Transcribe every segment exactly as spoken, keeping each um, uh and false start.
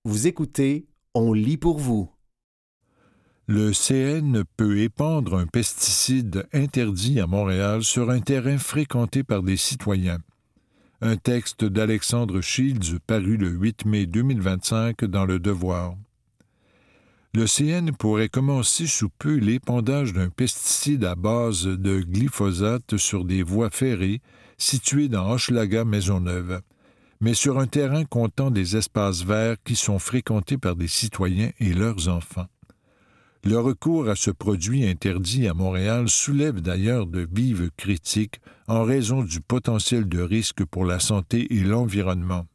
Vous écoutez, on lit pour vous. Le C N peut épandre un pesticide interdit à Montréal sur un terrain fréquenté par des citoyens. Un texte d'Alexandre Shields paru le huit mai deux mille vingt-cinq dans Le Devoir. Le C N pourrait commencer sous peu l'épandage d'un pesticide à base de glyphosate sur des voies ferrées situées dans Hochelaga-Maisonneuve, mais sur un terrain comptant des espaces verts qui sont fréquentés par des citoyens et leurs enfants. Le recours à ce produit interdit à Montréal soulève d'ailleurs de vives critiques en raison du potentiel de risque pour la santé et l'environnement.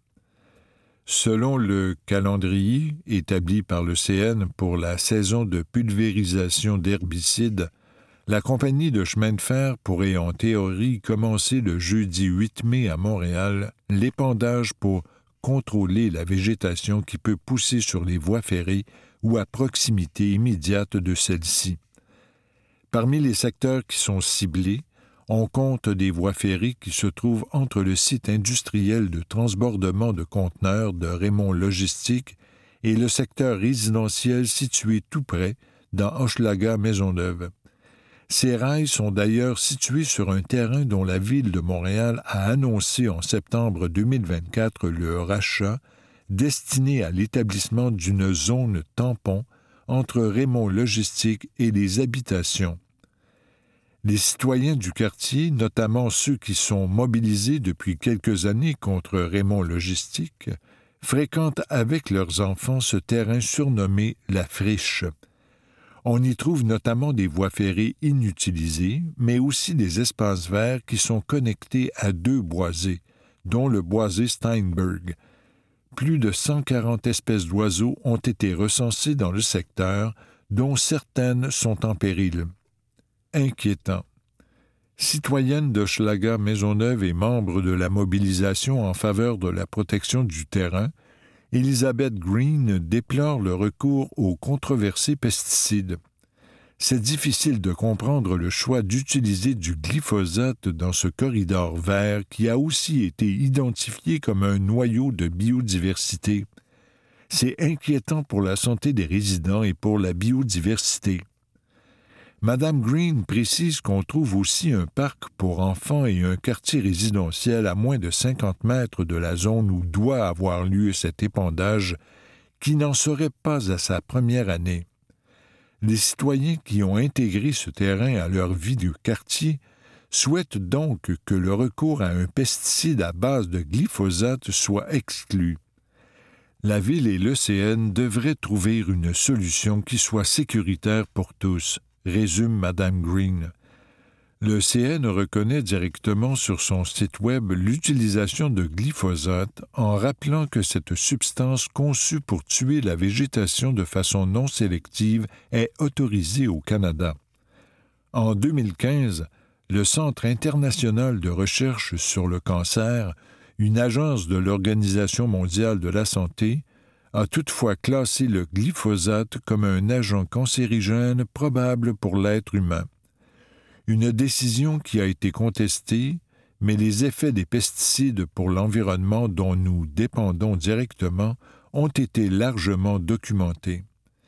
Selon le calendrier établi par le C N pour la saison de pulvérisation d'herbicides, la compagnie de chemin de fer pourrait en théorie commencer le jeudi huit mai à Montréal l'épandage pour contrôler la végétation qui peut pousser sur les voies ferrées ou à proximité immédiate de celles-ci. Parmi les secteurs qui sont ciblés, on compte des voies ferrées qui se trouvent entre le site industriel de transbordement de conteneurs de Raymond Logistique et le secteur résidentiel situé tout près, dans Hochelaga-Maisonneuve. Ces rails sont d'ailleurs situés sur un terrain dont la Ville de Montréal a annoncé en septembre deux mille vingt-quatre le rachat, destiné à l'établissement d'une zone tampon entre Raymond Logistique et les habitations. Les citoyens du quartier, notamment ceux qui sont mobilisés depuis quelques années contre Raymond Logistique, fréquentent avec leurs enfants ce terrain surnommé la Friche. On y trouve notamment des voies ferrées inutilisées, mais aussi des espaces verts qui sont connectés à deux boisés, dont le boisé Steinberg. Plus de cent quarante espèces d'oiseaux ont été recensées dans le secteur, dont certaines sont en péril. Inquiétant. Citoyenne d'Hochelaga-Maisonneuve et membre de la mobilisation en faveur de la protection du terrain, Elizabeth Green déplore le recours aux controversés pesticides. C'est difficile de comprendre le choix d'utiliser du glyphosate dans ce corridor vert qui a aussi été identifié comme un noyau de biodiversité. C'est inquiétant pour la santé des résidents et pour la biodiversité. Madame Green précise qu'on trouve aussi un parc pour enfants et un quartier résidentiel à moins de cinquante mètres de la zone où doit avoir lieu cet épandage, qui n'en serait pas à sa première année. Les citoyens qui ont intégré ce terrain à leur vie de quartier souhaitent donc que le recours à un pesticide à base de glyphosate soit exclu. La Ville et l'E C N devraient trouver une solution qui soit sécuritaire pour tous, résume Madame Green. Le C N reconnaît directement sur son site web l'utilisation de glyphosate en rappelant que cette substance conçue pour tuer la végétation de façon non sélective est autorisée au Canada. En deux mille quinze, le Centre international de recherche sur le cancer, une agence de l'Organisation mondiale de la santé, a toutefois classé le glyphosate comme un agent cancérigène probable pour l'être humain. Une décision qui a été contestée, mais les effets des pesticides pour l'environnement dont nous dépendons directement ont été largement documentés.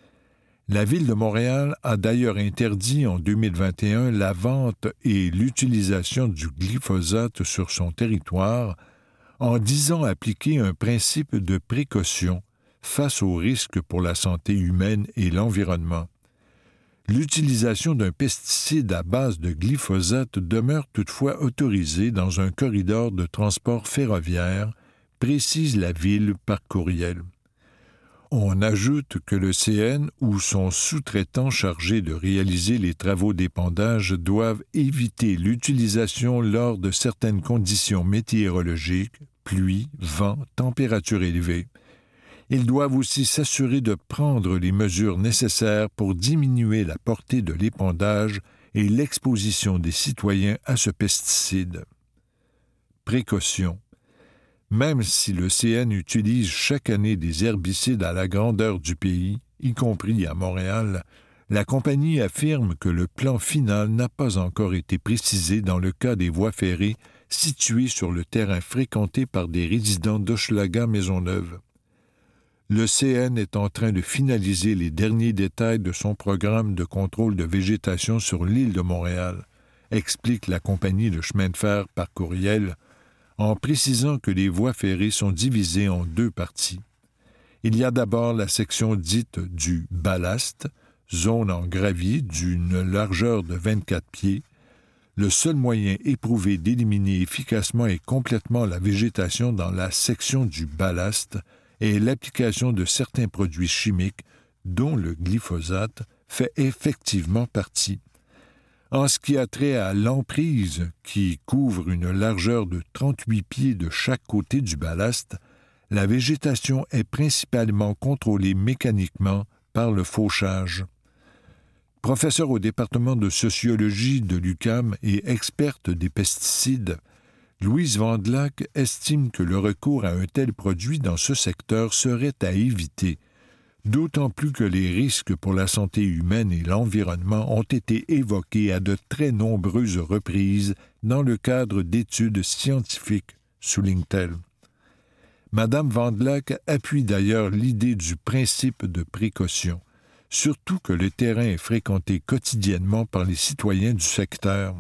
La Ville de Montréal a d'ailleurs interdit en deux mille vingt et un la vente et l'utilisation du glyphosate sur son territoire en disant appliquer un principe de précaution face aux risques pour la santé humaine et l'environnement. L'utilisation d'un pesticide à base de glyphosate demeure toutefois autorisée dans un corridor de transport ferroviaire, précise la Ville par courriel. On ajoute que le C N ou son sous-traitant chargé de réaliser les travaux d'épandage doivent éviter l'utilisation lors de certaines conditions météorologiques, pluie, vent, température élevée. Ils doivent aussi s'assurer de prendre les mesures nécessaires pour diminuer la portée de l'épandage et l'exposition des citoyens à ce pesticide. Précaution. Même si le C N utilise chaque année des herbicides à la grandeur du pays, y compris à Montréal, la compagnie affirme que le plan final n'a pas encore été précisé dans le cas des voies ferrées situées sur le terrain fréquenté par des résidents d'Hochelaga-Maisonneuve. Le C N est en train de finaliser les derniers détails de son programme de contrôle de végétation sur l'île de Montréal, explique la compagnie de chemin de fer par courriel, en précisant que les voies ferrées sont divisées en deux parties. Il y a d'abord la section dite du ballast, zone en gravier d'une largeur de vingt-quatre pieds. Le seul moyen éprouvé d'éliminer efficacement et complètement la végétation dans la section du ballast est l'application de certains produits chimiques, dont le glyphosate fait effectivement partie. En ce qui a trait à l'emprise, qui couvre une largeur de trente-huit pieds de chaque côté du ballast, la végétation est principalement contrôlée mécaniquement par le fauchage. Professeure au département de sociologie de l'U Q A M et experte des pesticides, Louise Vandelac estime que le recours à un tel produit dans ce secteur serait à éviter, d'autant plus que les risques pour la santé humaine et l'environnement ont été évoqués à de très nombreuses reprises dans le cadre d'études scientifiques, souligne-t-elle. Madame Vandelac appuie d'ailleurs l'idée du principe de précaution, surtout que le terrain est fréquenté quotidiennement par les citoyens du secteur.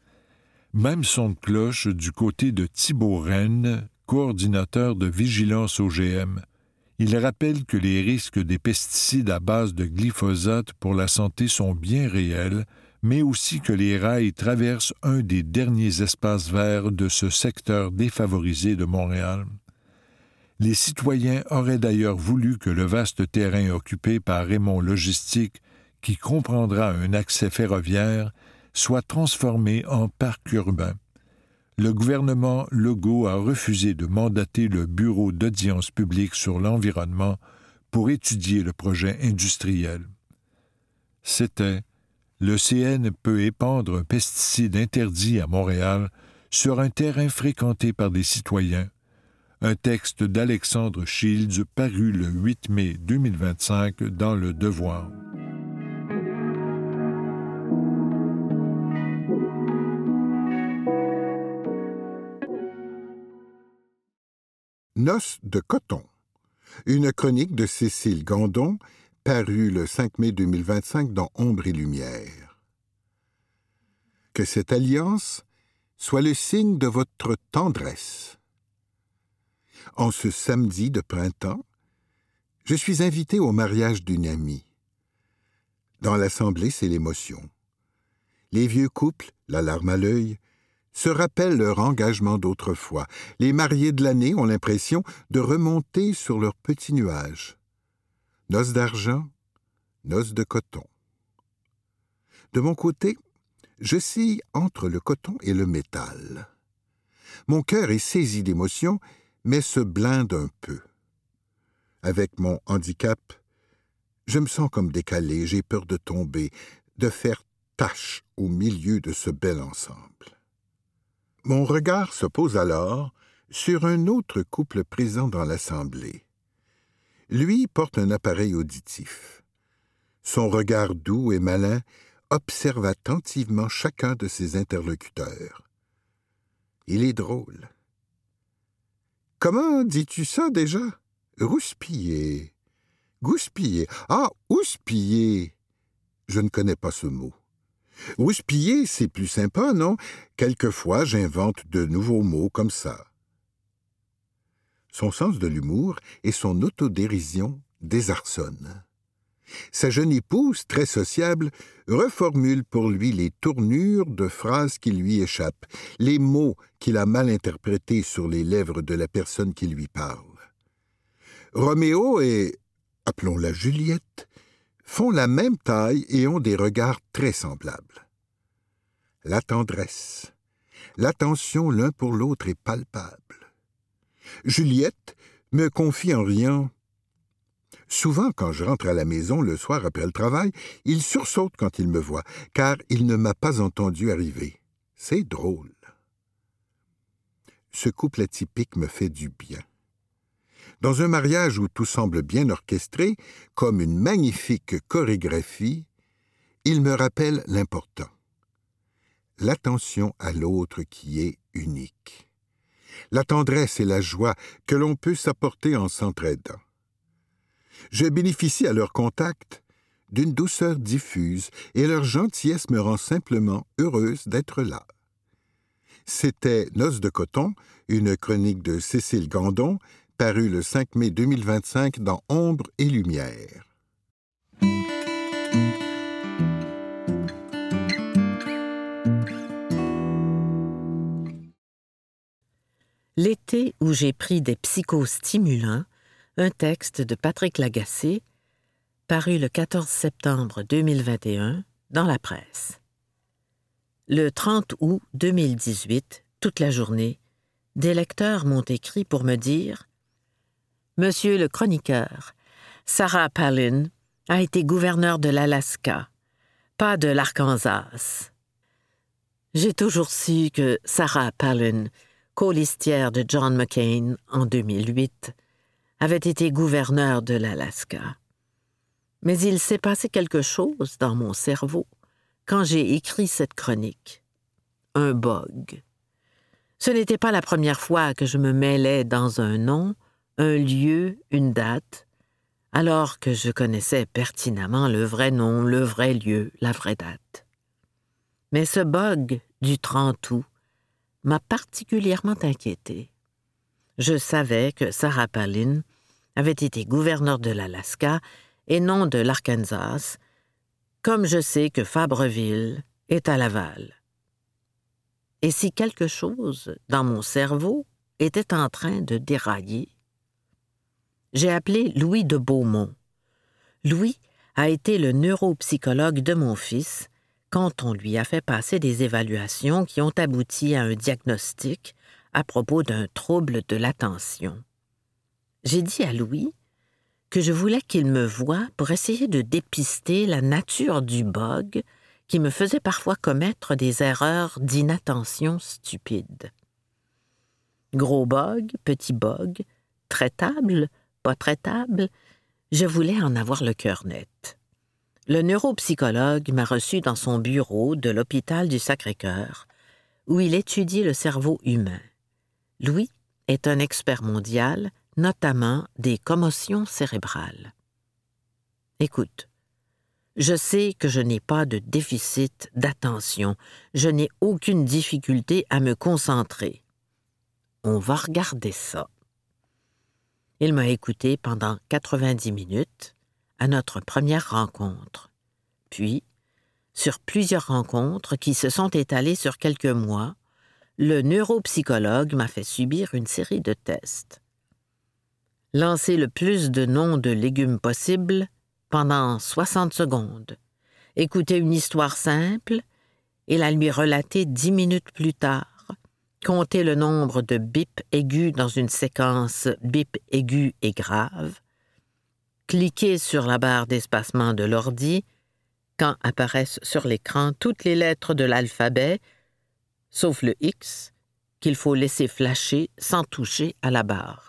Même son de cloche du côté de Thibault Rennes, coordinateur de vigilance O G M. Il rappelle que les risques des pesticides à base de glyphosate pour la santé sont bien réels, mais aussi que les rails traversent un des derniers espaces verts de ce secteur défavorisé de Montréal. Les citoyens auraient d'ailleurs voulu que le vaste terrain occupé par Raymond Logistique, qui comprendra un accès ferroviaire, soit transformé en parc urbain. Le gouvernement Legault a refusé de mandater le Bureau d'audience publique sur l'environnement pour étudier le projet industriel. C'était « Le C N peut épandre un pesticide interdit à Montréal sur un terrain fréquenté par des citoyens », un texte d'Alexandre Shields paru le huit mai deux mille vingt-cinq dans Le Devoir. Noces de coton. Une chronique de Cécile Gandon, parue le cinq mai deux mille vingt-cinq dans Ombre et Lumière. Que cette alliance soit le signe de votre tendresse. En ce samedi de printemps, je suis invité au mariage d'une amie. Dans l'assemblée, c'est l'émotion. Les vieux couples, la larme à l'œil, se rappellent leur engagement d'autrefois. Les mariés de l'année ont l'impression de remonter sur leurs petits nuages. Noces d'argent, noces de coton. De mon côté, j'oscille entre le coton et le métal. Mon cœur est saisi d'émotion, mais se blinde un peu. Avec mon handicap, je me sens comme décalé, j'ai peur de tomber, de faire tache au milieu de ce bel ensemble. Mon regard se pose alors sur un autre couple présent dans l'assemblée. Lui porte un appareil auditif. Son regard doux et malin observe attentivement chacun de ses interlocuteurs. Il est drôle. « Comment dis-tu ça déjà? Rouspiller. Gouspiller. Ah, houspiller. Je ne connais pas ce mot. Rouspiller, c'est plus sympa, non? Quelquefois, j'invente de nouveaux mots comme ça. » Son sens de l'humour et son autodérision désarçonnent. Sa jeune épouse, très sociable, reformule pour lui les tournures de phrases qui lui échappent, les mots qu'il a mal interprétés sur les lèvres de la personne qui lui parle. Roméo et, appelons-la Juliette, font la même taille et ont des regards très semblables. La tendresse, l'attention l'un pour l'autre est palpable. Juliette me confie en riant: « Souvent, quand je rentre à la maison le soir après le travail, il sursaute quand il me voit, car il ne m'a pas entendu arriver. C'est drôle. » Ce couple atypique me fait du bien. Dans un mariage où tout semble bien orchestré, comme une magnifique chorégraphie, il me rappelle l'important. L'attention à l'autre qui est unique. La tendresse et la joie que l'on peut s'apporter en s'entraidant. Je bénéficie à leur contact d'une douceur diffuse et leur gentillesse me rend simplement heureuse d'être là. C'était Noces de coton, une chronique de Cécile Gandon, parue le cinq mai deux mille vingt-cinq dans Ombre et Lumière. L'été où j'ai pris des psychostimulants, un texte de Patrick Lagacé, paru le quatorze septembre deux mille vingt et un dans la presse. Le trente août deux mille dix-huit, toute la journée, des lecteurs m'ont écrit pour me dire « Monsieur le chroniqueur, Sarah Palin a été gouverneure de l'Alaska, pas de l'Arkansas. J'ai toujours su que Sarah Palin, colistière de John McCain en deux mille huit, avait été gouverneur de l'Alaska. Mais il s'est passé quelque chose dans mon cerveau quand j'ai écrit cette chronique. Un bug. Ce n'était pas la première fois que je me mêlais dans un nom, un lieu, une date, alors que je connaissais pertinemment le vrai nom, le vrai lieu, la vraie date. Mais ce bug du trente août m'a particulièrement inquiétée. Je savais que Sarah Palin avait été gouverneure de l'Alaska et non de l'Arkansas, comme je sais que Fabreville est à Laval. Et si quelque chose dans mon cerveau était en train de dérailler? J'ai appelé Louis de Beaumont. Louis a été le neuropsychologue de mon fils quand on lui a fait passer des évaluations qui ont abouti à un diagnostic à propos d'un trouble de l'attention. J'ai dit à Louis que je voulais qu'il me voie pour essayer de dépister la nature du bug qui me faisait parfois commettre des erreurs d'inattention stupide. Gros bug, petit bug, traitable, pas traitable, je voulais en avoir le cœur net. Le neuropsychologue m'a reçu dans son bureau de l'hôpital du Sacré-Cœur, où il étudie le cerveau humain. Louis est un expert mondial, notamment des commotions cérébrales. Écoute, je sais que je n'ai pas de déficit d'attention, je n'ai aucune difficulté à me concentrer. On va regarder ça. Il m'a écouté pendant quatre-vingt-dix minutes à notre première rencontre. Puis, sur plusieurs rencontres qui se sont étalées sur quelques mois, le neuropsychologue m'a fait subir une série de tests. Lancer le plus de noms de légumes possible pendant soixante secondes, écouter une histoire simple et la lui relater dix minutes plus tard, compter le nombre de bips aigus dans une séquence bip aigu et grave, cliquer sur la barre d'espacement de l'ordi quand apparaissent sur l'écran toutes les lettres de l'alphabet, sauf le X, qu'il faut laisser flasher sans toucher à la barre.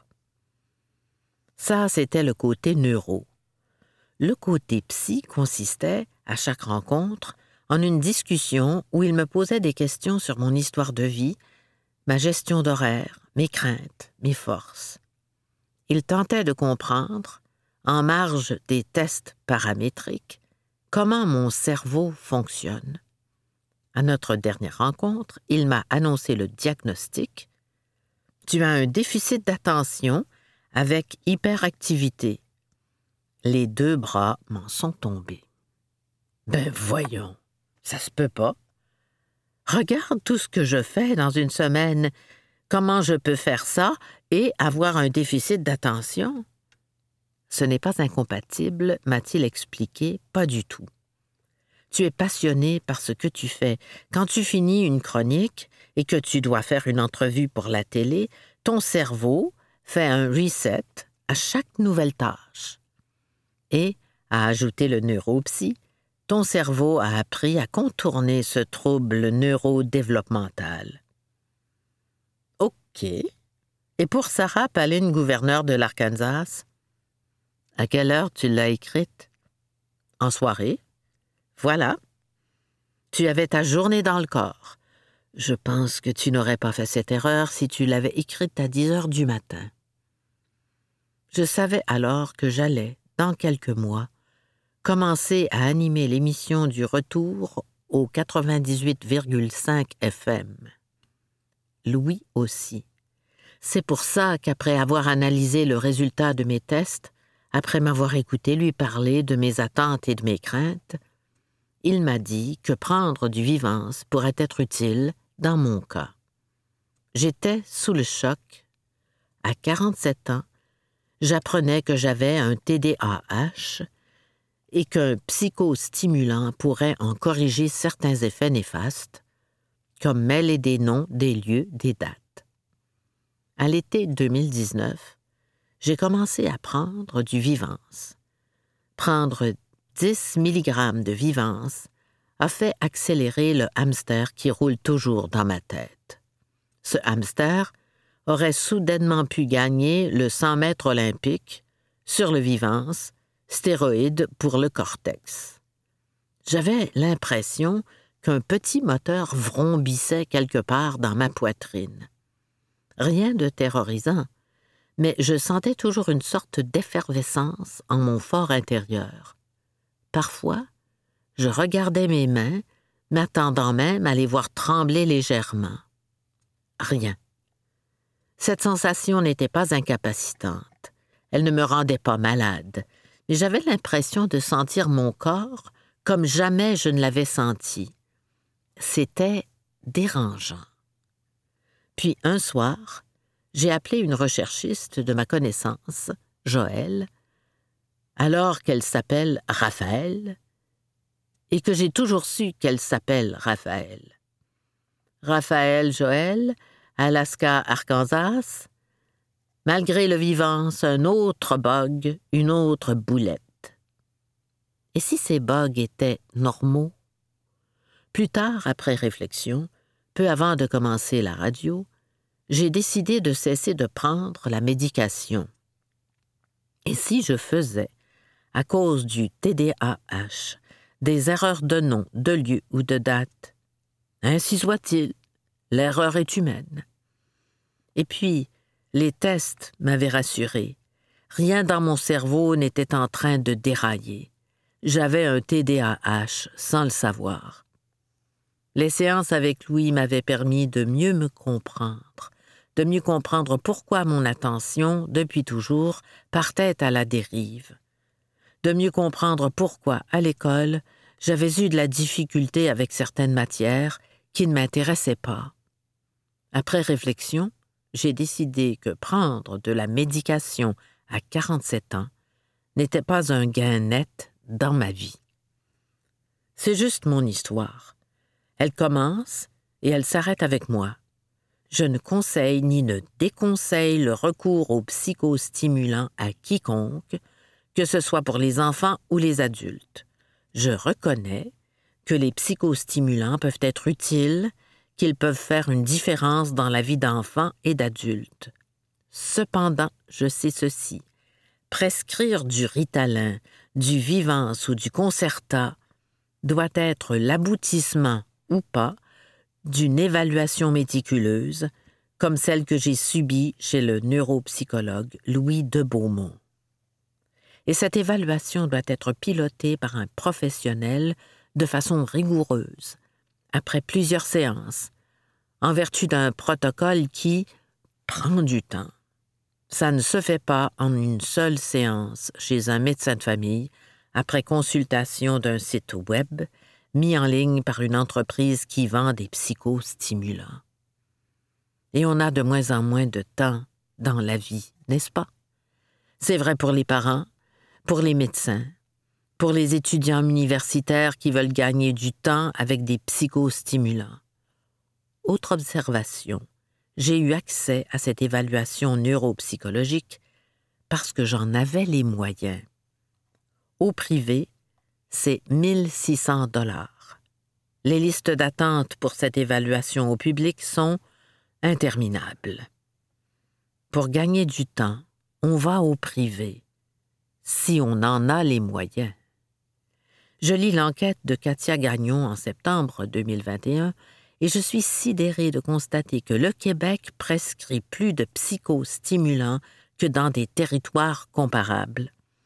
Ça, c'était le côté neuro. Le côté psy consistait, à chaque rencontre, en une discussion où il me posait des questions sur mon histoire de vie, ma gestion d'horaire, mes craintes, mes forces. Il tentait de comprendre, en marge des tests paramétriques, comment mon cerveau fonctionne. À notre dernière rencontre, il m'a annoncé le diagnostic. Tu as un déficit d'attention avec hyperactivité. Les deux bras m'en sont tombés. Ben voyons, ça se peut pas. Regarde tout ce que je fais dans une semaine. Comment je peux faire ça et avoir un déficit d'attention? Ce n'est pas incompatible, m'a-t-il expliqué, pas du tout. Tu es passionné par ce que tu fais. Quand tu finis une chronique et que tu dois faire une entrevue pour la télé, ton cerveau fait un reset à chaque nouvelle tâche. Et, a ajouté le neuropsy, ton cerveau a appris à contourner ce trouble neurodéveloppemental. OK. Et pour Sarah Palin, gouverneure de l'Arkansas? À quelle heure tu l'as écrite? En soirée? Voilà. Tu avais ta journée dans le corps. Je pense que tu n'aurais pas fait cette erreur si tu l'avais écrite à dix heures du matin. Je savais alors que j'allais, dans quelques mois, commencer à animer l'émission du retour au quatre-vingt-dix-huit virgule cinq F M. Louis aussi. C'est pour ça qu'après avoir analysé le résultat de mes tests, après m'avoir écouté lui parler de mes attentes et de mes craintes, il m'a dit que prendre du Vivance pourrait être utile dans mon cas. J'étais sous le choc. À quarante-sept ans, j'apprenais que j'avais un T D A H et qu'un psychostimulant pourrait en corriger certains effets néfastes, comme mêler des noms, des lieux, des dates. À l'été deux mille dix-neuf, j'ai commencé à prendre du Vivance. Prendre dix milligrammes de Vivance a fait accélérer le hamster qui roule toujours dans ma tête. Ce hamster aurait soudainement pu gagner le cent mètres olympique sur le Vivance, stéroïde pour le cortex. J'avais l'impression qu'un petit moteur vrombissait quelque part dans ma poitrine. Rien de terrorisant, mais je sentais toujours une sorte d'effervescence en mon fort intérieur. Parfois, je regardais mes mains, m'attendant même à les voir trembler légèrement. Rien. Cette sensation n'était pas incapacitante. Elle ne me rendait pas malade, mais j'avais l'impression de sentir mon corps comme jamais je ne l'avais senti. C'était dérangeant. Puis un soir, j'ai appelé une recherchiste de ma connaissance, Joëlle, alors qu'elle s'appelle Raphaël, et que j'ai toujours su qu'elle s'appelle Raphaël. Raphaël Joël, Alaska, Arkansas, malgré le Vivance, un autre bug, une autre boulette. Et si ces bugs étaient normaux? Plus tard, après réflexion, peu avant de commencer la radio, j'ai décidé de cesser de prendre la médication. Et si je faisais, à cause du T D A H, des erreurs de nom, de lieu ou de date, ainsi soit-il, l'erreur est humaine. Et puis, les tests m'avaient rassuré. Rien dans mon cerveau n'était en train de dérailler. J'avais un T D A H sans le savoir. Les séances avec Louis m'avaient permis de mieux me comprendre, de mieux comprendre pourquoi mon attention, depuis toujours, partait à la dérive, de mieux comprendre pourquoi, à l'école, j'avais eu de la difficulté avec certaines matières qui ne m'intéressaient pas. Après réflexion, j'ai décidé que prendre de la médication à quarante-sept ans n'était pas un gain net dans ma vie. C'est juste mon histoire. Elle commence et elle s'arrête avec moi. Je ne conseille ni ne déconseille le recours aux psychostimulants à quiconque, que ce soit pour les enfants ou les adultes. Je reconnais que les psychostimulants peuvent être utiles, qu'ils peuvent faire une différence dans la vie d'enfants et d'adultes. Cependant, je sais ceci. Prescrire du Ritalin, du Vivance ou du Concerta doit être l'aboutissement ou pas d'une évaluation méticuleuse, comme celle que j'ai subie chez le neuropsychologue Louis de Beaumont. Et cette évaluation doit être pilotée par un professionnel de façon rigoureuse, après plusieurs séances, en vertu d'un protocole qui prend du temps. Ça ne se fait pas en une seule séance chez un médecin de famille, après consultation d'un site web mis en ligne par une entreprise qui vend des psychostimulants. Et on a de moins en moins de temps dans la vie, n'est-ce pas? C'est vrai pour les parents, pour les médecins, pour les étudiants universitaires qui veulent gagner du temps avec des psychostimulants. Autre observation, j'ai eu accès à cette évaluation neuropsychologique parce que j'en avais les moyens. Au privé, c'est mille six cents dollars. Les listes d'attente pour cette évaluation au public sont interminables. Pour gagner du temps, on va au privé, si on en a les moyens. Je lis l'enquête de Katia Gagnon en septembre deux mille vingt et un et je suis sidérée de constater que le Québec prescrit plus de psychostimulants que dans des territoires comparables.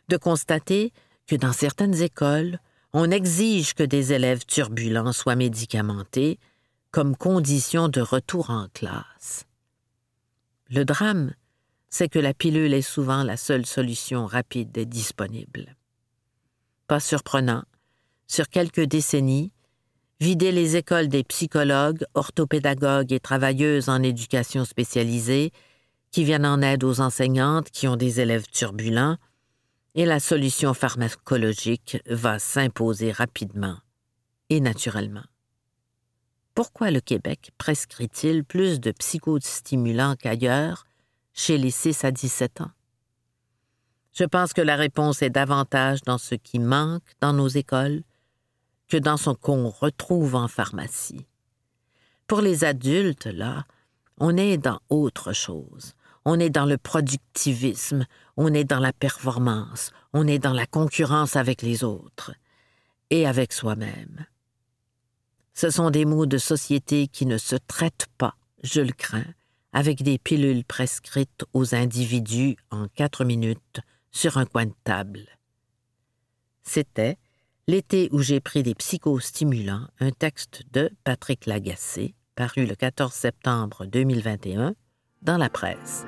de constater que dans certaines écoles, on exige que des élèves turbulents soient médicamentés comme condition de retour en classe. Le drame, c'est que la pilule est souvent la seule solution rapide et disponible. Pas surprenant, sur quelques décennies, vider les écoles des psychologues, orthopédagogues et travailleuses en éducation spécialisée qui viennent en aide aux enseignantes qui ont des élèves turbulents, et la solution pharmacologique va s'imposer rapidement et naturellement. Pourquoi le Québec prescrit-il plus de psychostimulants qu'ailleurs chez les six à dix-sept ans? Je pense que la réponse est davantage dans ce qui manque dans nos écoles que dans ce qu'on retrouve en pharmacie. Pour les adultes, là, on est dans autre chose. On est dans le productivisme, on est dans la performance, on est dans la concurrence avec les autres et avec soi-même. Ce sont des maux de société qui ne se traitent pas, je le crains, avec des pilules prescrites aux individus en quatre minutes sur un coin de table. C'était L'été où j'ai pris des psychostimulants, un texte de Patrick Lagacé, paru le quatorze septembre deux mille vingt et un dans la presse.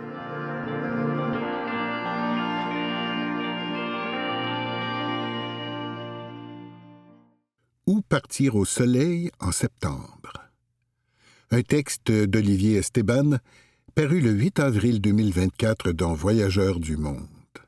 Où partir au soleil en septembre? Un texte d'Olivier Esteban, paru le huit avril deux mille vingt-quatre dans Voyageurs du monde.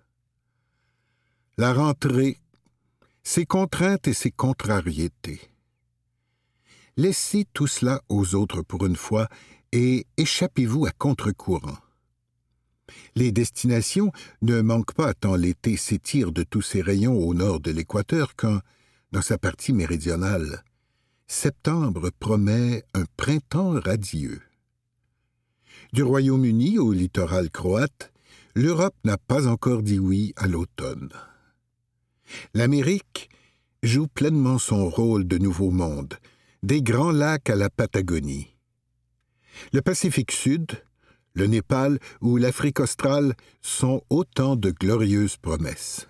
La rentrée, ses contraintes et ses contrariétés. Laissez tout cela aux autres pour une fois et échappez-vous à contre-courant. Les destinations ne manquent pas tant l'été s'étire de tous ses rayons au nord de l'équateur quand, dans sa partie méridionale, septembre promet un printemps radieux. Du Royaume-Uni au littoral croate, l'Europe n'a pas encore dit oui à l'automne. L'Amérique joue pleinement son rôle de nouveau monde, des Grands Lacs à la Patagonie. Le Pacifique Sud, le Népal ou l'Afrique australe sont autant de glorieuses promesses.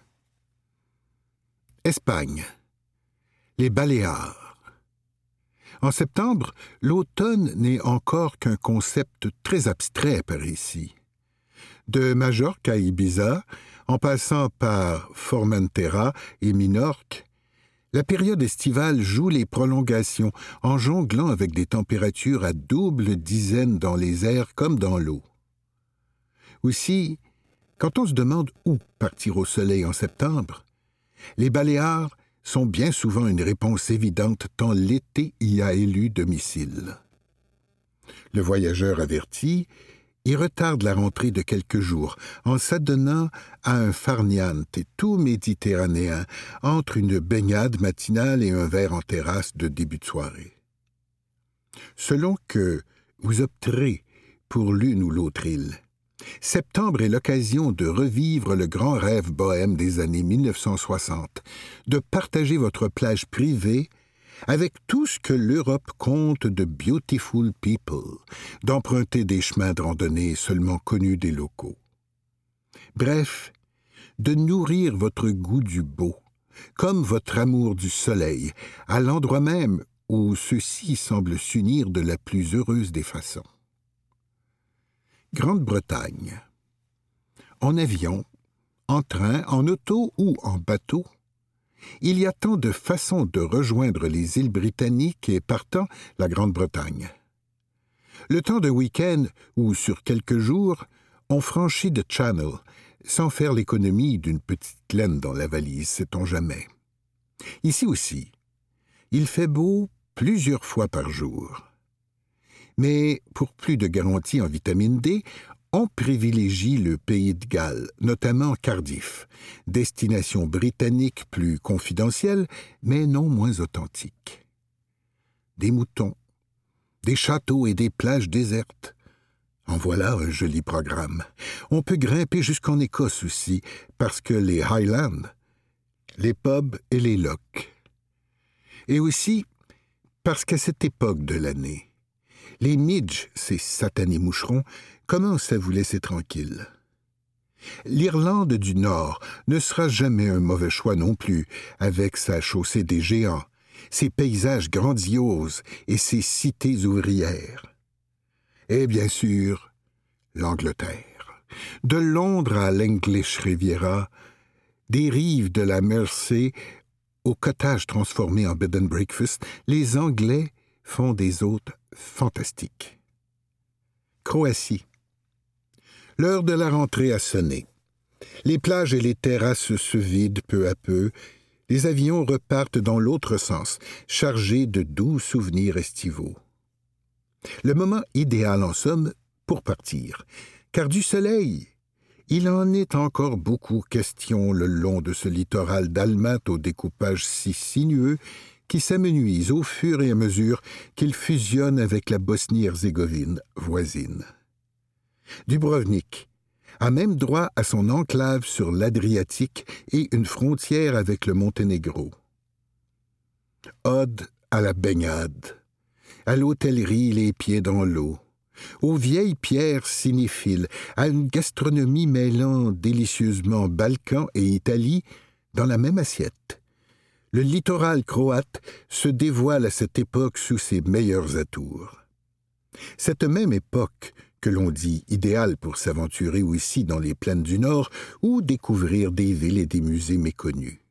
Espagne. Les Baléares. En septembre, l'automne n'est encore qu'un concept très abstrait par ici. De Majorque à Ibiza, en passant par Formentera et Minorque, la période estivale joue les prolongations en jonglant avec des températures à double dizaine dans les airs comme dans l'eau. Aussi, quand on se demande où partir au soleil en septembre, les Baléares sont bien souvent une réponse évidente tant l'été y a élu domicile. Le voyageur averti y retarde la rentrée de quelques jours en s'adonnant à un farniente tout méditerranéen entre une baignade matinale et un verre en terrasse de début de soirée. Selon que vous opterez pour l'une ou l'autre île, septembre est l'occasion de revivre le grand rêve bohème des années mille neuf cent soixante, de partager votre plage privée avec tout ce que l'Europe compte de beautiful people, d'emprunter des chemins de randonnée seulement connus des locaux. Bref, de nourrir votre goût du beau, comme votre amour du soleil, à l'endroit même où ceux-ci semblent s'unir de la plus heureuse des façons. Grande-Bretagne. En avion, en train, en auto ou en bateau, il y a tant de façons de rejoindre les îles britanniques et partant la Grande-Bretagne. Le temps d'un week-end ou sur quelques jours, on franchit le Channel, sans faire l'économie d'une petite laine dans la valise, sait-on jamais. Ici aussi, il fait beau plusieurs fois par jour. Mais pour plus de garantie en vitamine D, on privilégie le pays de Galles, notamment Cardiff, destination britannique plus confidentielle, mais non moins authentique. Des moutons, des châteaux et des plages désertes. En voilà un joli programme. On peut grimper jusqu'en Écosse aussi, parce que les Highlands, les pubs et les lochs. Et aussi parce qu'à cette époque de l'année, les midges, ces satanés moucherons, commencent à vous laisser tranquille. L'Irlande du Nord ne sera jamais un mauvais choix non plus, avec sa chaussée des géants, ses paysages grandioses et ses cités ouvrières. Et bien sûr, l'Angleterre. De Londres à l'English Riviera, des rives de la Mersey au cottage transformé en bed and breakfast, les Anglais font des hôtes fantastiques. Croatie. L'heure de la rentrée a sonné. Les plages et les terrasses se vident peu à peu. Les avions repartent dans l'autre sens, chargés de doux souvenirs estivaux. Le moment idéal, en somme, pour partir, car du soleil, il en est encore beaucoup question le long de ce littoral dalmate au découpage si sinueux qui s'amenuise au fur et à mesure qu'il fusionne avec la Bosnie-Herzégovine voisine. Dubrovnik a même droit à son enclave sur l'Adriatique et une frontière avec le Monténégro. Ode à la baignade, à l'hôtellerie les pieds dans l'eau, aux vieilles pierres cinéphiles, à une gastronomie mêlant délicieusement Balkan et Italie dans la même assiette. Le littoral croate se dévoile à cette époque sous ses meilleurs atours. Cette même époque que l'on dit idéale pour s'aventurer aussi dans les plaines du Nord ou découvrir des villes et des musées méconnus.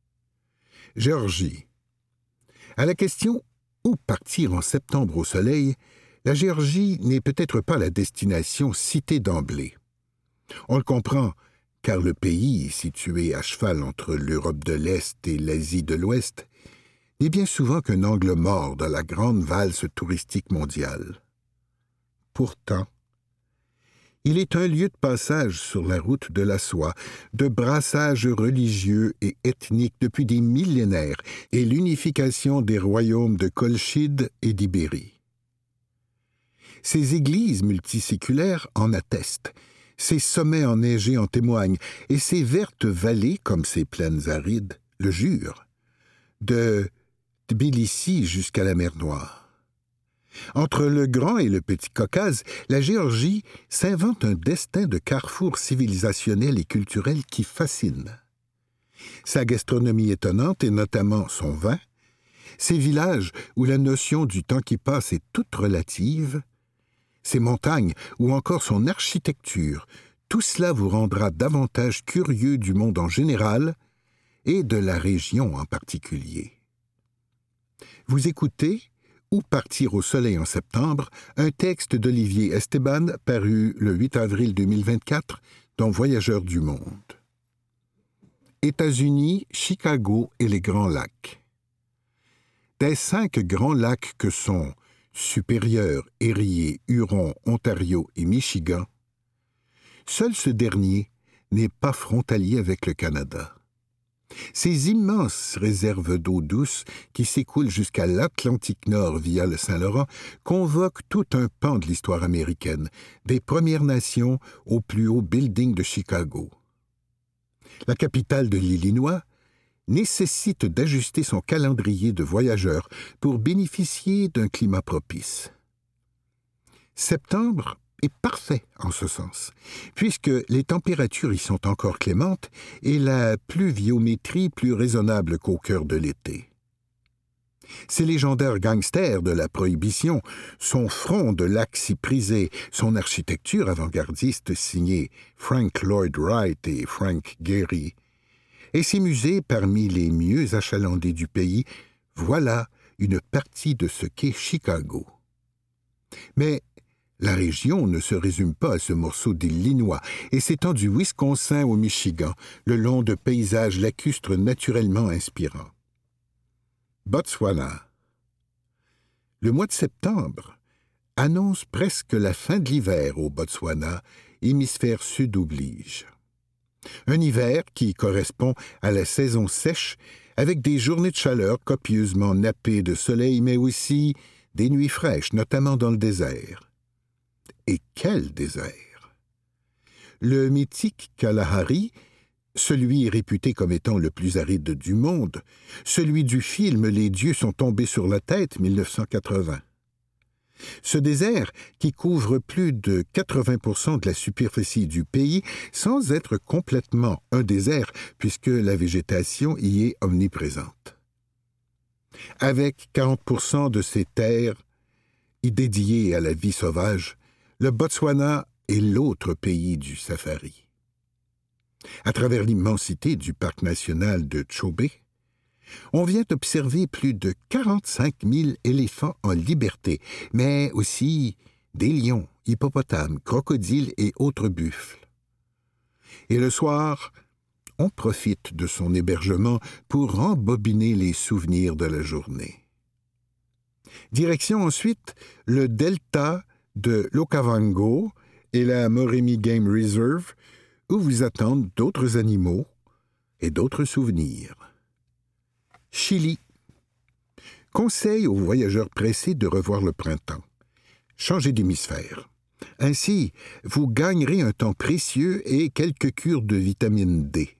Géorgie. À la question « Où partir en septembre au soleil ?», la Géorgie n'est peut-être pas la destination citée d'emblée. On le comprend, car le pays, situé à cheval entre l'Europe de l'Est et l'Asie de l'Ouest, n'est bien souvent qu'un angle mort dans la grande valse touristique mondiale. Pourtant, il est un lieu de passage sur la route de la soie, de brassage religieux et ethnique depuis des millénaires et l'unification des royaumes de Colchide et d'Ibérie. Ces églises multiséculaires en attestent, ces sommets enneigés en témoignent, et ces vertes vallées, comme ces plaines arides, le jurent, de Tbilissi jusqu'à la mer Noire. Entre le Grand et le Petit Caucase, la Géorgie s'invente un destin de carrefour civilisationnel et culturel qui fascine. Sa gastronomie étonnante, et notamment son vin, ses villages où la notion du temps qui passe est toute relative, ses montagnes ou encore son architecture, tout cela vous rendra davantage curieux du monde en général et de la région en particulier. Vous écoutez « Où partir au soleil en septembre », un texte d'Olivier Esteban paru le huit avril deux mille vingt-quatre dans Voyageurs du monde. États-Unis, Chicago et les Grands Lacs. Des cinq grands lacs que sont Supérieur, Erie, Huron, Ontario et Michigan, seul ce dernier n'est pas frontalier avec le Canada. Ces immenses réserves d'eau douce qui s'écoulent jusqu'à l'Atlantique Nord via le Saint-Laurent convoquent tout un pan de l'histoire américaine, des Premières Nations au plus haut building de Chicago. La capitale de l'Illinois nécessite d'ajuster son calendrier de voyageurs pour bénéficier d'un climat propice. Septembre est parfait en ce sens, puisque les températures y sont encore clémentes et la pluviométrie plus raisonnable qu'au cœur de l'été. Ces légendaires gangsters de la Prohibition, son front de lac si prisé, son architecture avant-gardiste signée Frank Lloyd Wright et Frank Gehry, et ses musées parmi les mieux achalandés du pays, voilà une partie de ce qu'est Chicago. Mais la région ne se résume pas à ce morceau d'Illinois et s'étend du Wisconsin au Michigan, le long de paysages lacustres naturellement inspirants. Botswana. Le mois de septembre annonce presque la fin de l'hiver au Botswana, hémisphère sud oblige. Un hiver qui correspond à la saison sèche, avec des journées de chaleur copieusement nappées de soleil, mais aussi des nuits fraîches, notamment dans le désert. Et quel désert! Le mythique Kalahari, celui réputé comme étant le plus aride du monde, celui du film « Les dieux sont tombés sur la tête » mille neuf cent quatre-vingts. Ce désert, qui couvre plus de quatre-vingts pour cent de la superficie du pays, sans être complètement un désert, puisque la végétation y est omniprésente. Avec quarante pour cent de ses terres y dédiées à la vie sauvage, le Botswana est l'autre pays du safari. À travers l'immensité du parc national de Chobe, on vient observer plus de quarante-cinq mille éléphants en liberté, mais aussi des lions, hippopotames, crocodiles et autres buffles. Et le soir, on profite de son hébergement pour rembobiner les souvenirs de la journée. Direction ensuite le delta de l'Okavango et la Moremi Game Reserve, où vous attendent d'autres animaux et d'autres souvenirs. Chili. Conseil aux voyageurs pressés de revoir le printemps. Changez d'hémisphère. Ainsi, vous gagnerez un temps précieux et quelques cures de vitamine D.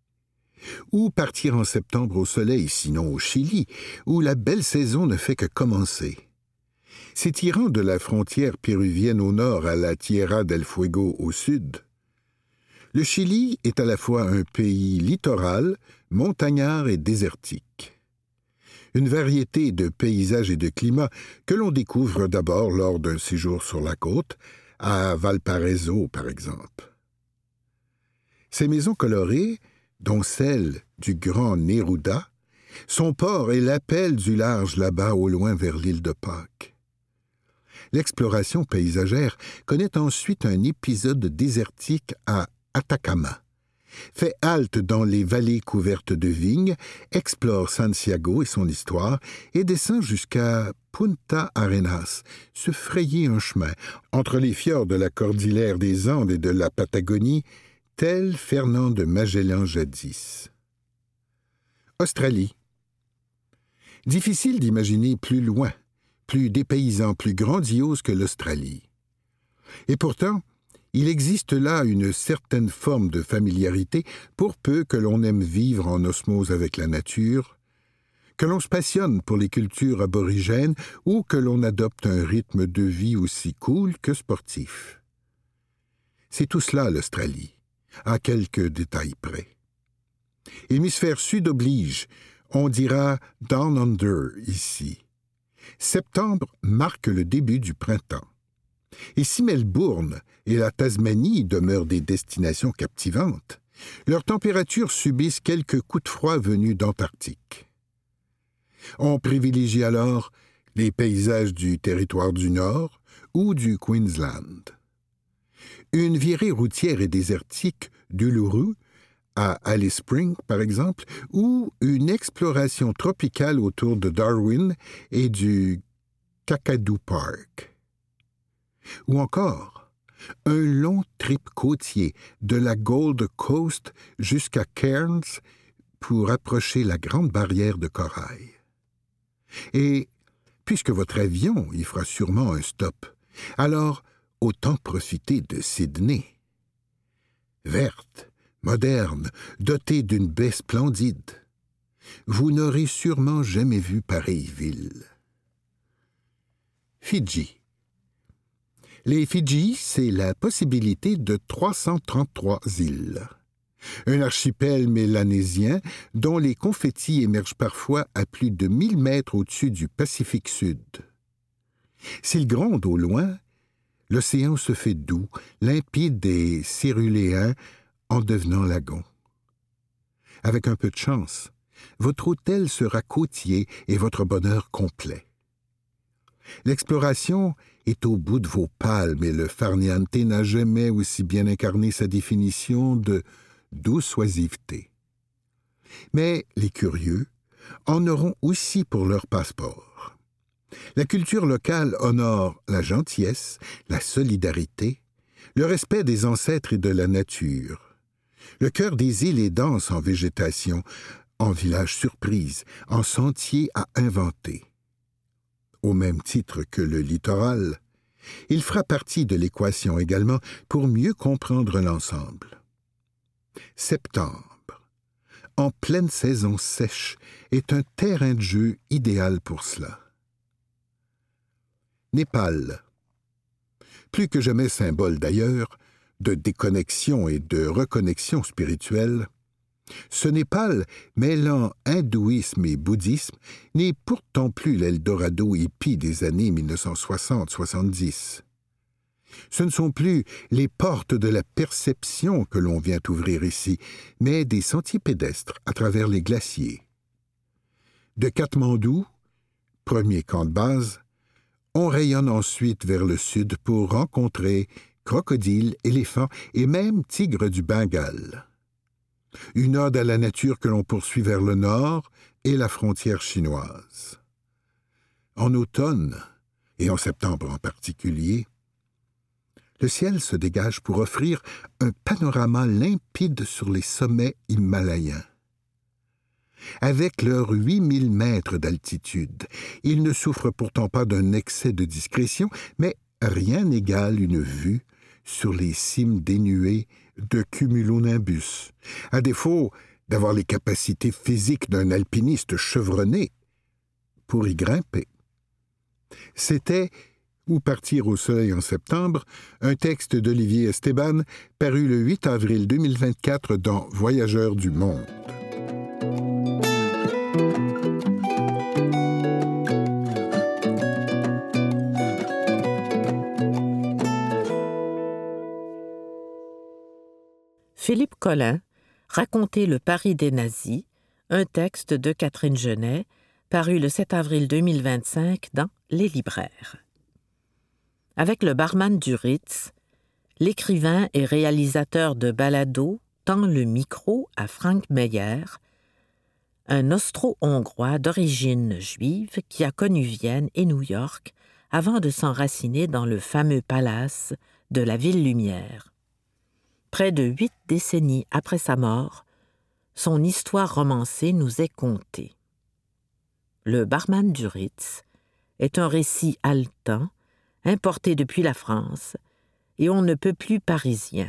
Ou partir en septembre au soleil, sinon au Chili, où la belle saison ne fait que commencer. S'étirant de la frontière péruvienne au nord à la Tierra del Fuego au sud, le Chili est à la fois un pays littoral, montagnard et désertique. Une variété de paysages et de climats que l'on découvre d'abord lors d'un séjour sur la côte, à Valparaiso par exemple. Ces maisons colorées, dont celle du Grand Neruda, son port est l'appel du large là-bas au loin vers l'île de Pâques. L'exploration paysagère connaît ensuite un épisode désertique à Atacama, fait halte dans les vallées couvertes de vignes, explore Santiago et son histoire et descend jusqu'à Punta Arenas, se frayer un chemin entre les fjords de la cordillère des Andes et de la Patagonie, tel Fernand de Magellan jadis. Australie. Difficile d'imaginer plus loin, plus dépaysant, plus grandiose que l'Australie. Et pourtant, il existe là une certaine forme de familiarité pour peu que l'on aime vivre en osmose avec la nature, que l'on se passionne pour les cultures aborigènes ou que l'on adopte un rythme de vie aussi cool que sportif. C'est tout cela l'Australie, à quelques détails près. Hémisphère sud oblige, on dira « Down Under » ici. Septembre marque le début du printemps. Et si Melbourne et la Tasmanie demeurent des destinations captivantes, leurs températures subissent quelques coups de froid venus d'Antarctique. On privilégie alors les paysages du territoire du Nord ou du Queensland. Une virée routière et désertique d'Uluru à Alice Springs, par exemple, ou une exploration tropicale autour de Darwin et du Kakadu Park. Ou encore, un long trip côtier de la Gold Coast jusqu'à Cairns pour approcher la grande barrière de corail. Et, puisque votre avion y fera sûrement un stop, alors autant profiter de Sydney. Verte, moderne, dotée d'une baie splendide. Vous n'aurez sûrement jamais vu pareille ville. Fidji. Les Fidji, c'est la possibilité de trois cent trente-trois îles. Un archipel mélanésien dont les confettis émergent parfois à plus de mille mètres au-dessus du Pacifique Sud. S'il gronde au loin, l'océan se fait doux, limpide et céruléen en devenant lagon. Avec un peu de chance, votre hôtel sera côtier et votre bonheur complet. L'exploration est au bout de vos palmes et le farniente n'a jamais aussi bien incarné sa définition de douce oisiveté. Mais les curieux en auront aussi pour leur passeport. La culture locale honore la gentillesse, la solidarité, le respect des ancêtres et de la nature. Le cœur des îles est dense en végétation, en villages surprises, en sentiers à inventer. Au même titre que le littoral, il fera partie de l'équation également pour mieux comprendre l'ensemble. Septembre, en pleine saison sèche, est un terrain de jeu idéal pour cela. Népal. Plus que jamais symbole d'ailleurs de déconnexion et de reconnexion spirituelle, ce Népal, mêlant hindouisme et bouddhisme, n'est pourtant plus l'Eldorado hippie des années mille neuf cent soixante soixante-dix. Ce ne sont plus les portes de la perception que l'on vient ouvrir ici, mais des sentiers pédestres à travers les glaciers. De Katmandou, premier camp de base, on rayonne ensuite vers le sud pour rencontrer crocodiles, éléphants et même tigres du Bengale. Une ode à la nature que l'on poursuit vers le nord et la frontière chinoise. En automne, et en septembre en particulier, le ciel se dégage pour offrir un panorama limpide sur les sommets himalayens. Avec leurs huit mille mètres d'altitude, ils ne souffrent pourtant pas d'un excès de discrétion, mais rien n'égale une vue sur les cimes dénuées de cumulonimbus, à défaut d'avoir les capacités physiques d'un alpiniste chevronné pour y grimper. C'était « Où partir au soleil en septembre », un texte d'Olivier Esteban, paru le huit avril deux mille vingt-quatre dans Voyageurs du monde. Philippe Collin, Raconter le Paris des nazis, un texte de Catherine Genet, paru le sept avril deux mille vingt-cinq dans Les Libraires. Avec le barman du Ritz, l'écrivain et réalisateur de balado tend le micro à Frank Meyer, un austro-hongrois d'origine juive qui a connu Vienne et New York avant de s'enraciner dans le fameux palace de la Ville Lumière. Près de huit décennies après sa mort, son histoire romancée nous est contée. Le barman du Ritz est un récit haletant, importé depuis la France, et on ne peut plus parisien.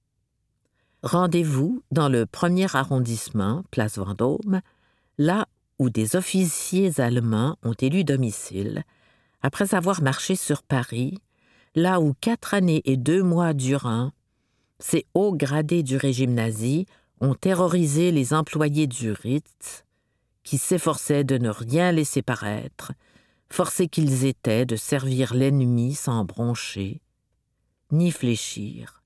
Rendez-vous dans le premier arrondissement, place Vendôme, là où des officiers allemands ont élu domicile, après avoir marché sur Paris, là où quatre années et deux mois durant, ces hauts gradés du régime nazi ont terrorisé les employés du Ritz, qui s'efforçaient de ne rien laisser paraître, forcés qu'ils étaient de servir l'ennemi sans broncher, ni fléchir.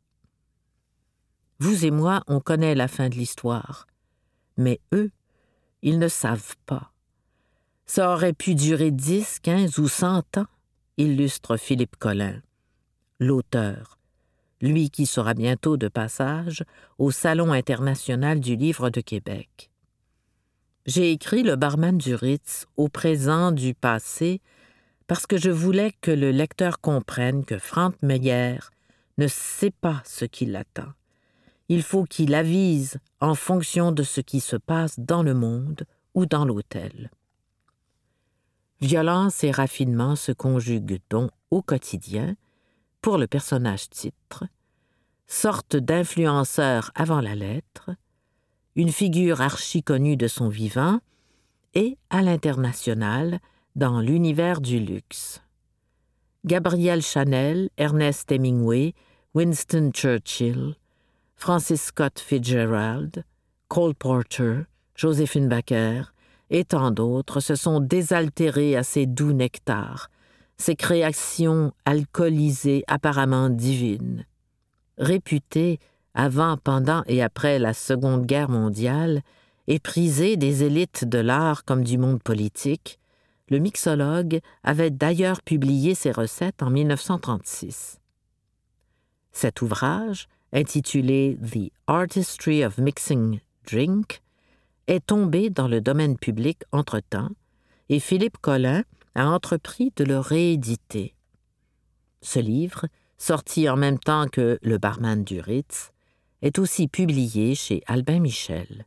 Vous et moi, on connaît la fin de l'histoire, mais eux, ils ne savent pas. Ça aurait pu durer dix, quinze ou cent ans, illustre Philippe Collin, l'auteur, lui qui sera bientôt de passage au Salon international du livre de Québec. J'ai écrit Le barman du Ritz au présent du passé parce que je voulais que le lecteur comprenne que Frank Meyer ne sait pas ce qui l'attend. Il faut qu'il avise en fonction de ce qui se passe dans le monde ou dans l'hôtel. Violence et raffinement se conjuguent donc au quotidien, pour le personnage titre, sorte d'influenceur avant la lettre, une figure archi-connue de son vivant, et à l'international, dans l'univers du luxe. Gabrielle Chanel, Ernest Hemingway, Winston Churchill, Francis Scott Fitzgerald, Cole Porter, Joséphine Baker et tant d'autres se sont désaltérés à ces doux nectars, ces créations alcoolisées apparemment divines. Réputées avant, pendant et après la Seconde Guerre mondiale, et prisé des élites de l'art comme du monde politique, le mixologue avait d'ailleurs publié ses recettes en mille neuf cent trente-six. Cet ouvrage, intitulé « The Artistry of Mixing Drink », est tombé dans le domaine public entre-temps, et Philippe Collin a entrepris de le rééditer. Ce livre, sorti en même temps que Le barman du Ritz, est aussi publié chez Albin Michel.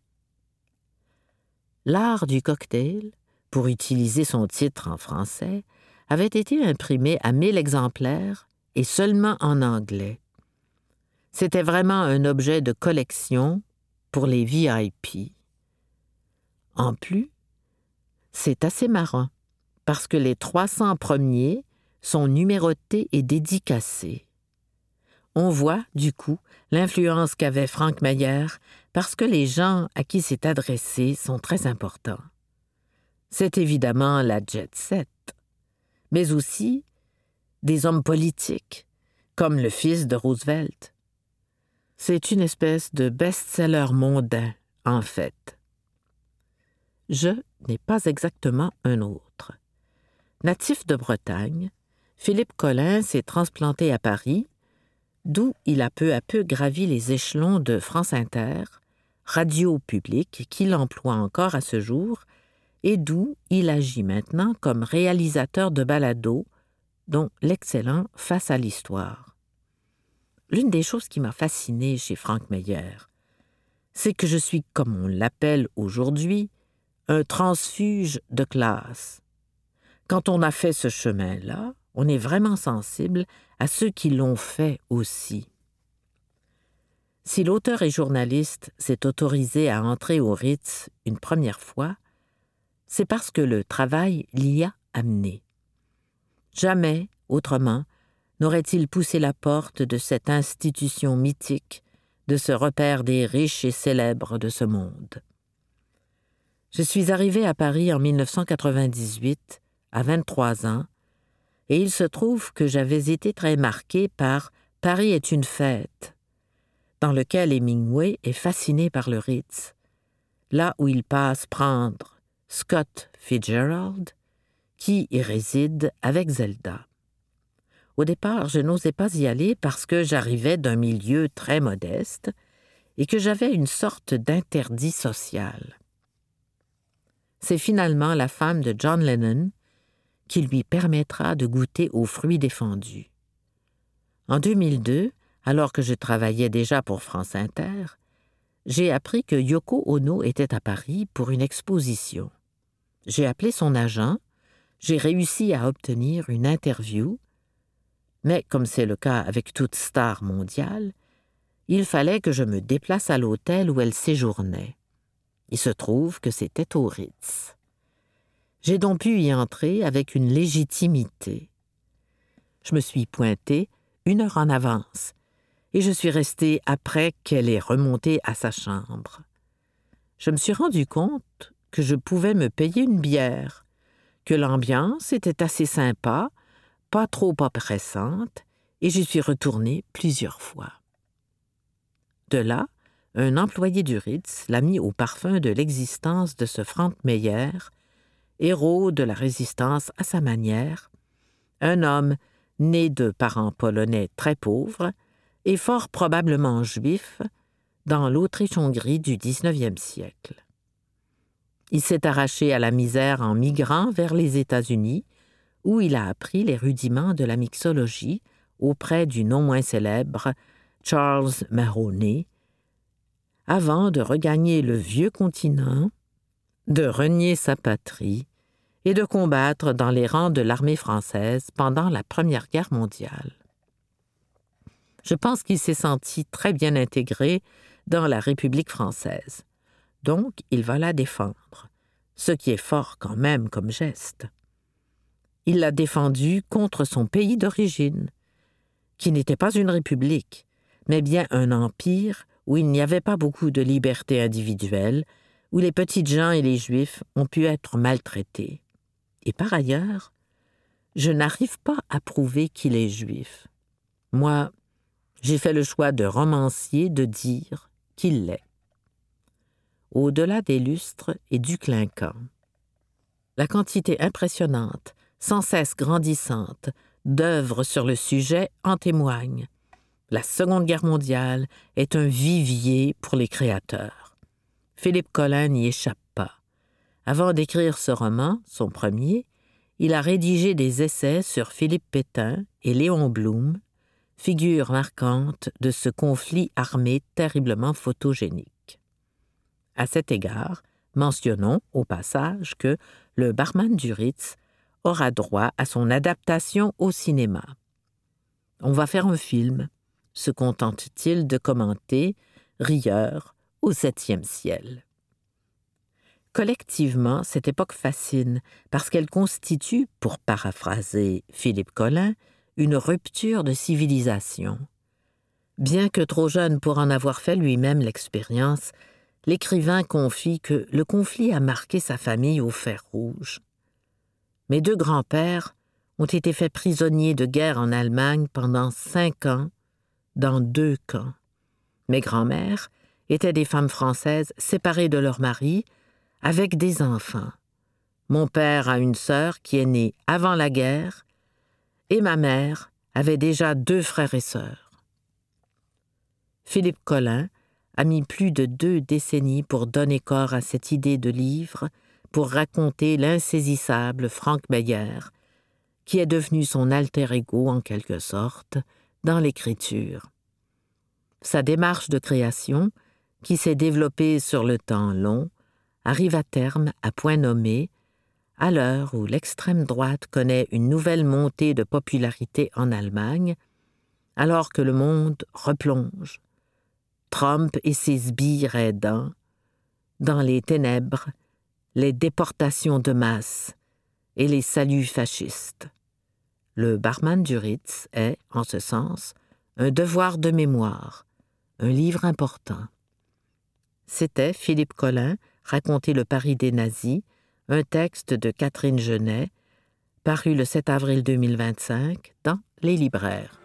L'art du cocktail, pour utiliser son titre en français, avait été imprimé à mille exemplaires et seulement en anglais. C'était vraiment un objet de collection pour les V I P. En plus, c'est assez marrant, parce que les trois cents premiers sont numérotés et dédicacés. On voit, du coup, l'influence qu'avait Frank Meyer parce que les gens à qui c'est adressé sont très importants. C'est évidemment la jet-set, mais aussi des hommes politiques, comme le fils de Roosevelt. C'est une espèce de best-seller mondain, en fait. Je n'ai pas exactement un autre. Natif de Bretagne, Philippe Collin s'est transplanté à Paris, d'où il a peu à peu gravi les échelons de France Inter, radio publique qui l'emploie encore à ce jour, et d'où il agit maintenant comme réalisateur de balados, dont l'excellent Face à l'histoire. L'une des choses qui m'a fasciné chez Frank Meyer, c'est que je suis, comme on l'appelle aujourd'hui, un transfuge de classe. Quand on a fait ce chemin-là, on est vraiment sensible à ceux qui l'ont fait aussi. Si l'auteur et journaliste s'est autorisé à entrer au Ritz une première fois, c'est parce que le travail l'y a amené. Jamais, autrement, n'aurait-il poussé la porte de cette institution mythique, de ce repère des riches et célèbres de ce monde. Je suis arrivé à Paris en mille neuf cent quatre-vingt-dix-huit, à vingt-trois ans, et il se trouve que j'avais été très marqué par « Paris est une fête », dans lequel Hemingway est fasciné par le Ritz, là où il passe prendre Scott Fitzgerald, qui y réside avec Zelda. Au départ, je n'osais pas y aller parce que j'arrivais d'un milieu très modeste et que j'avais une sorte d'interdit social. C'est finalement la femme de John Lennon qui lui permettra de goûter aux fruits défendus. En deux mille deux, alors que je travaillais déjà pour France Inter, j'ai appris que Yoko Ono était à Paris pour une exposition. J'ai appelé son agent, j'ai réussi à obtenir une interview, mais comme c'est le cas avec toute star mondiale, il fallait que je me déplace à l'hôtel où elle séjournait. Il se trouve que c'était au Ritz. J'ai donc pu y entrer avec une légitimité. Je me suis pointé une heure en avance et je suis resté après qu'elle ait remonté à sa chambre. Je me suis rendu compte que je pouvais me payer une bière, que l'ambiance était assez sympa, pas trop oppressante, et j'y suis retourné plusieurs fois. De là, un employé du Ritz l'a mis au parfum de l'existence de ce Frank Meyer, héros de la résistance à sa manière, un homme né de parents polonais très pauvres et fort probablement juif dans l'Autriche-Hongrie du dix-neuvième siècle. Il s'est arraché à la misère en migrant vers les États-Unis, où il a appris les rudiments de la mixologie auprès du non moins célèbre Charles Mahoney, avant de regagner le vieux continent, de renier sa patrie et de combattre dans les rangs de l'armée française pendant la Première Guerre mondiale. Je pense qu'il s'est senti très bien intégré dans la République française, donc il va la défendre, ce qui est fort quand même comme geste. Il l'a défendue contre son pays d'origine, qui n'était pas une république, mais bien un empire où il n'y avait pas beaucoup de liberté individuelle, où les petites gens et les Juifs ont pu être maltraités. Et par ailleurs, je n'arrive pas à prouver qu'il est juif. Moi, j'ai fait le choix de romancier de dire qu'il l'est. Au-delà des lustres et du clinquant, la quantité impressionnante, sans cesse grandissante, d'œuvres sur le sujet en témoigne. La Seconde Guerre mondiale est un vivier pour les créateurs. Philippe Collin n'y échappe pas. Avant d'écrire ce roman, son premier, il a rédigé des essais sur Philippe Pétain et Léon Blum, figures marquantes de ce conflit armé terriblement photogénique. À cet égard, mentionnons au passage que le barman du Ritz aura droit à son adaptation au cinéma. On va faire un film, se contente-t-il de commenter, rieur, au septième ciel. Collectivement, cette époque fascine parce qu'elle constitue, pour paraphraser Philippe Collin, une rupture de civilisation. Bien que trop jeune pour en avoir fait lui-même l'expérience, l'écrivain confie que le conflit a marqué sa famille au fer rouge. Mes deux grands-pères ont été faits prisonniers de guerre en Allemagne pendant cinq ans, dans deux camps. Mes grands-mères étaient des femmes françaises séparées de leur mari, avec des enfants. Mon père a une sœur qui est née avant la guerre, et ma mère avait déjà deux frères et sœurs. Philippe Collin a mis plus de deux décennies pour donner corps à cette idée de livre, pour raconter l'insaisissable Frank Meyer, qui est devenu son alter ego en quelque sorte dans l'écriture. Sa démarche de création, qui s'est développée sur le temps long, arrive à terme à point nommé, à l'heure où l'extrême droite connaît une nouvelle montée de popularité en Allemagne, alors que le monde replonge, Trump et ses sbires aidants, dans les ténèbres, les déportations de masse et les saluts fascistes. Le Barman du Ritz est, en ce sens, un devoir de mémoire, un livre important. C'était Philippe Collin, Raconter le Paris des nazis, un texte de Catherine Genet, paru le sept avril deux mille vingt-cinq dans Les Libraires.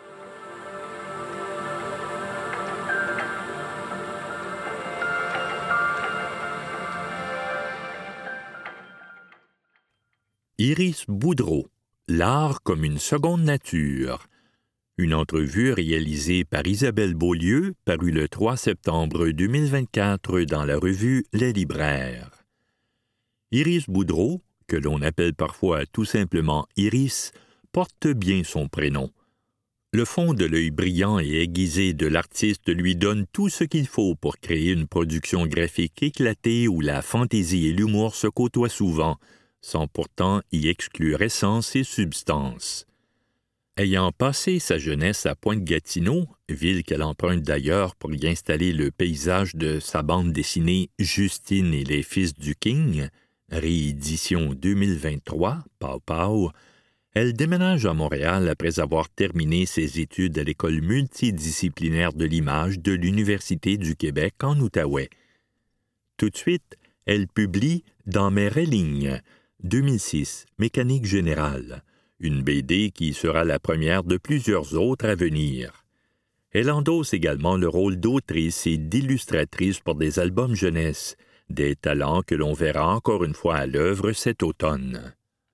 Iris Boudreau, L'art comme une seconde nature. Une entrevue réalisée par Isabelle Beaulieu, parue le trois septembre deux mille vingt-quatre dans la revue Les Libraires. Iris Boudreau, que l'on appelle parfois tout simplement Iris, porte bien son prénom. Le fond de l'œil brillant et aiguisé de l'artiste lui donne tout ce qu'il faut pour créer une production graphique éclatée où la fantaisie et l'humour se côtoient souvent, sans pourtant y exclure essence et substance. Ayant passé sa jeunesse à Pointe-Gatineau, ville qu'elle emprunte d'ailleurs pour y installer le paysage de sa bande dessinée Justine et les fils du King, réédition deux mille vingt-trois, Pow Pow, elle déménage à Montréal après avoir terminé ses études à l'École multidisciplinaire de l'image de l'Université du Québec en Outaouais. Tout de suite, elle publie Dans mes lignes, deux mille six, Mécanique générale, une B D qui sera la première de plusieurs autres à venir. Elle endosse également le rôle d'autrice et d'illustratrice pour des albums jeunesse, des talents que l'on verra encore une fois à l'œuvre cet automne.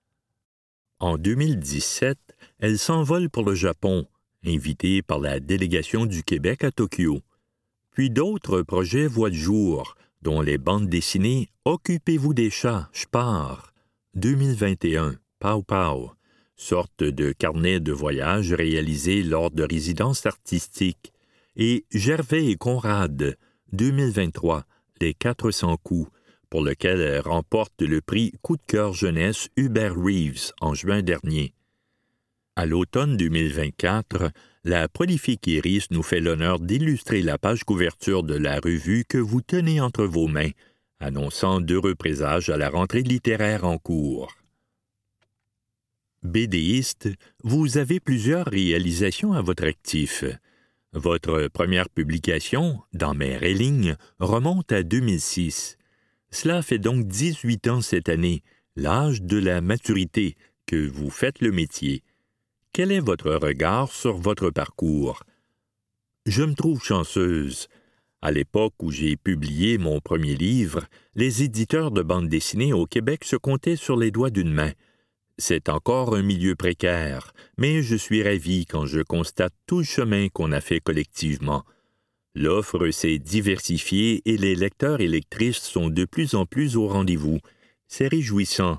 En deux mille dix-sept, elle s'envole pour le Japon, invitée par la délégation du Québec à Tokyo. Puis d'autres projets voient le jour, dont les bandes dessinées « Occupez-vous des chats, je pars » deux mille vingt et un, Pow Pow, sorte de carnet de voyage réalisé lors de résidences artistiques, et Gervais et Conrad, deux mille vingt-trois, Les quatre cents coups, pour lequel elle remporte le prix Coup de cœur jeunesse Hubert Reeves en juin dernier. À l'automne deux mille vingt-quatre, la prolifique Iris nous fait l'honneur d'illustrer la page couverture de la revue que vous tenez entre vos mains, annonçant d'heureux présages à la rentrée littéraire en cours. BDiste, vous avez plusieurs réalisations à votre actif. Votre première publication, Dans mes lignes, remonte à deux mille six. Cela fait donc dix-huit ans cette année, l'âge de la maturité, que vous faites le métier. Quel est votre regard sur votre parcours? Je me trouve chanceuse. À l'époque où j'ai publié mon premier livre, les éditeurs de bande dessinée au Québec se comptaient sur les doigts d'une main. C'est encore un milieu précaire, mais je suis ravi quand je constate tout le chemin qu'on a fait collectivement. L'offre s'est diversifiée et les lecteurs et lectrices sont de plus en plus au rendez-vous. C'est réjouissant.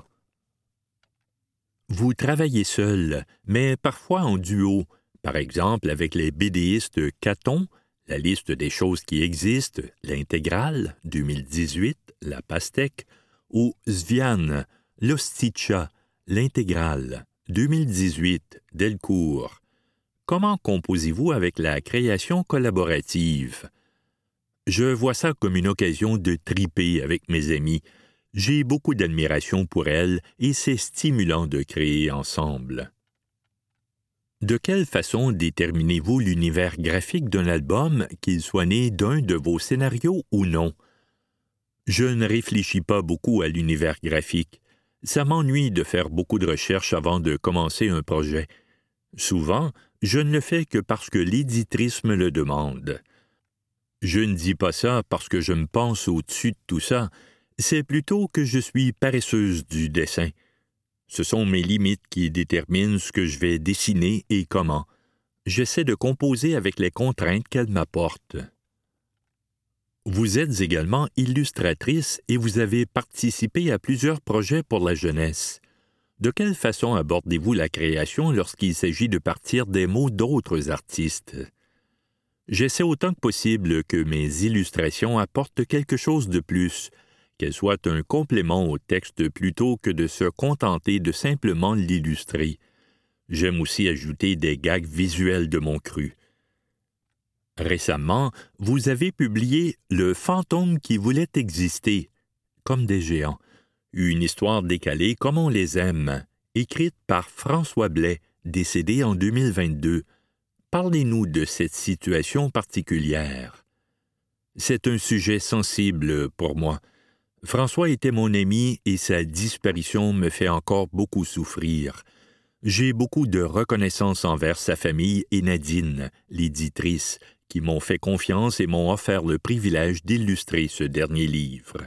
Vous travaillez seul, mais parfois en duo, par exemple avec les BDistes Caton, La liste des choses qui existent, l'intégrale, deux mille dix-huit, La pastèque, ou Sviane, l'Osticcia, l'intégrale, deux mille dix-huit, Delcourt. Comment composez-vous avec la création collaborative? Je vois ça comme une occasion de triper avec mes amis, J'ai beaucoup d'admiration pour elle et c'est stimulant de créer ensemble. De quelle façon déterminez-vous l'univers graphique d'un album, qu'il soit né d'un de vos scénarios ou non? Je ne réfléchis pas beaucoup à l'univers graphique. Ça m'ennuie de faire beaucoup de recherches avant de commencer un projet. Souvent, je ne le fais que parce que l'éditrice me le demande. Je ne dis pas ça parce que je me pense au-dessus de tout ça, c'est plutôt que je suis paresseuse du dessin. Ce sont mes limites qui déterminent ce que je vais dessiner et comment. J'essaie de composer avec les contraintes qu'elle m'apporte. Vous êtes également illustratrice et vous avez participé à plusieurs projets pour la jeunesse. De quelle façon abordez-vous la création lorsqu'il s'agit de partir des mots d'autres artistes? J'essaie autant que possible que mes illustrations apportent quelque chose de plus, qu'elles soient un complément au texte plutôt que de se contenter de simplement l'illustrer. J'aime aussi ajouter des gags visuels de mon cru. Récemment, vous avez publié « Le fantôme qui voulait exister », comme des géants, une histoire décalée comme on les aime, écrite par François Blais, décédé en deux mille vingt-deux. Parlez-nous de cette situation particulière. C'est un sujet sensible pour moi. François était mon ami et sa disparition me fait encore beaucoup souffrir. J'ai beaucoup de reconnaissance envers sa famille et Nadine, l'éditrice, qui m'ont fait confiance et m'ont offert le privilège d'illustrer ce dernier livre.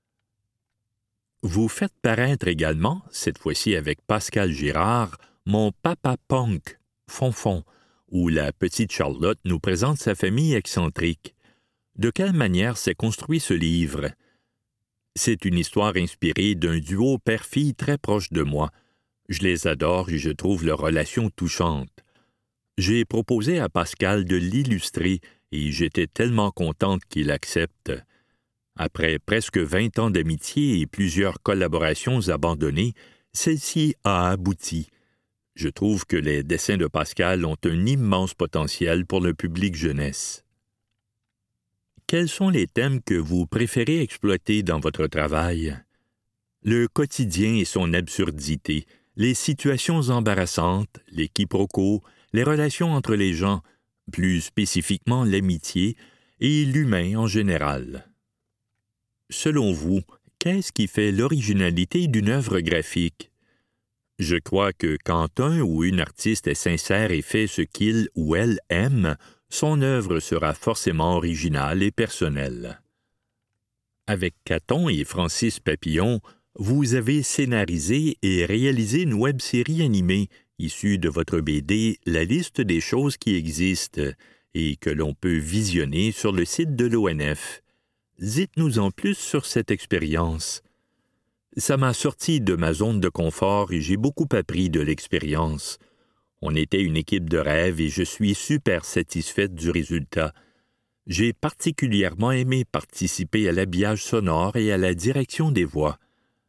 Vous faites paraître également, cette fois-ci avec Pascal Girard, Mon papa punk, Fonfon, où la petite Charlotte nous présente sa famille excentrique. De quelle manière s'est construit ce livre? C'est une histoire inspirée d'un duo père-fille très proche de moi. Je les adore et je trouve leur relation touchante. J'ai proposé à Pascal de l'illustrer et j'étais tellement contente qu'il accepte. Après presque vingt ans d'amitié et plusieurs collaborations abandonnées, celle-ci a abouti. Je trouve que les dessins de Pascal ont un immense potentiel pour le public jeunesse. Quels sont les thèmes que vous préférez exploiter dans votre travail? Le quotidien et son absurdité, les situations embarrassantes, les quiproquos, les relations entre les gens, plus spécifiquement l'amitié, et l'humain en général. Selon vous, qu'est-ce qui fait l'originalité d'une œuvre graphique? Je crois que quand un ou une artiste est sincère et fait ce qu'il ou elle aime, son œuvre sera forcément originale et personnelle. Avec Caton et Francis Papillon, vous avez scénarisé et réalisé une web-série animée issue de votre B D « La liste des choses qui existent » et que l'on peut visionner sur le site de l'O N F. Dites-nous en plus sur cette expérience. Ça m'a sorti de ma zone de confort et j'ai beaucoup appris de l'expérience. On était une équipe de rêve et je suis super satisfaite du résultat. J'ai particulièrement aimé participer à l'habillage sonore et à la direction des voix.